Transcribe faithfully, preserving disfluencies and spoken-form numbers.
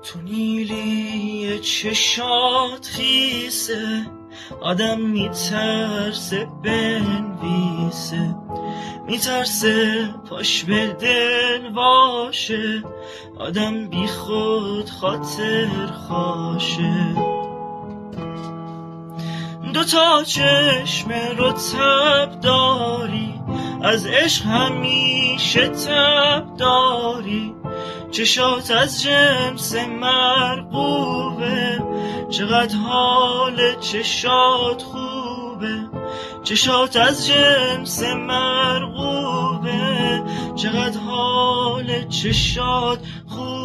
تو نیلی چشات خیسه، آدم میترسه بنویسه، میترسه پاش به دل باشه، آدم بی خود خاطر خاشه. دوتا چشم رطب داری، از عشق همیشه تب داری، چشات از جنس مرغوبه، چقدر حال چشات خوبه. چشات از جنس مرغوبه، چقدر حال چشات خوبه.